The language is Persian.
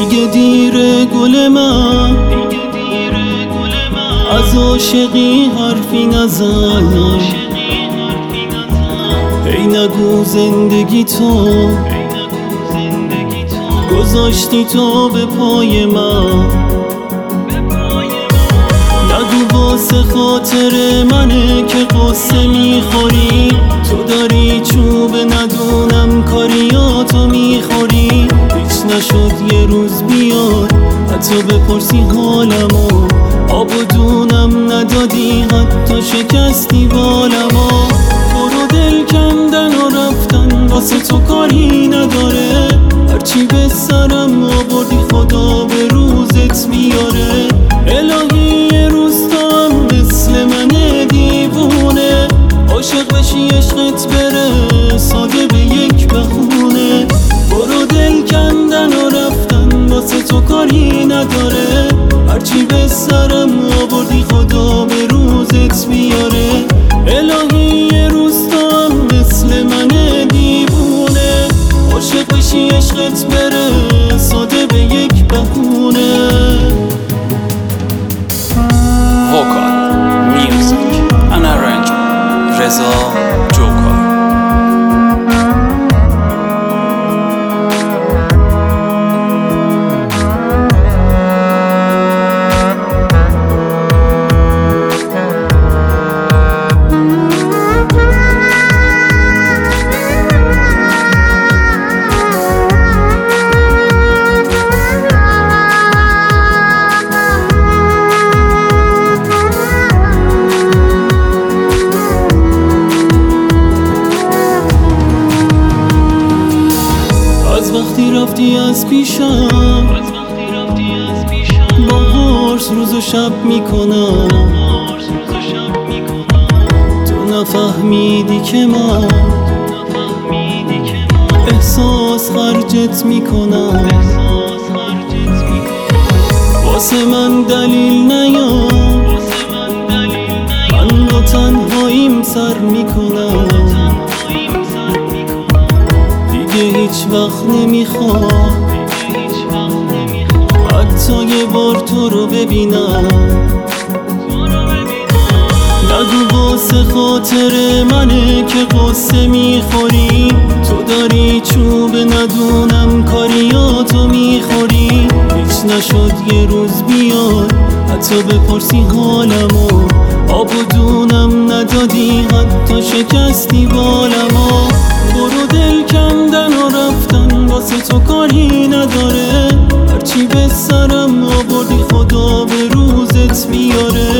دیگه دیره گل من، از عاشقی حرفی نزن. ای نگو زندگی تو گذاشتی تو به پای من. نگو واسه خاطر منه که قصه میخوری، تو داری چوب ندونم کاریاتو میخوری. هیچ نشد یه روز بیاد حتی بپرسی حالمو، آب و دونم ندادی حتی شکستی بالمو. برو دل کندن و رفتن واسه تو کاری نداره، هرچی به سرم آوردی خدا به روزت بیاره. الهی یه روز تو هم مثل من دیوونه، عاشق بشی عشقت بره ساده به یک بخونه. برو دل کندن و رفتن واسه تو کاری نداره، هرچی به سرم آوردی خدا به روزت بیاره. الهی یه روز تو هم مثل من دیوونه، عاشق بشی عشقت بره ساده به یک بخونه. Vocal, music and arrangement رضا جوکار. وقتی رفتی از پیشم با قرص روز و شب میکنم، تو نفهمیدی که من احساس خرجت میکنم. واسه من دلیل نیار، من با تنهاییم سر میکنم. هیچ وقت نمیخوام حتی یه بار تو رو ببینم. نگو واسه خاطر منه که قصه میخوری، تو داری چوب ندونم کاریاتو میخوری. هیچ نشد یه روز بیاد حتی بپرسی حالمو، آب و دونم ندادی حتی شکستی بالمو. برو دل کندن و رفتن واسه تو کاری نداره، هرچی به سرم آوردی خدا به روزت بیاره.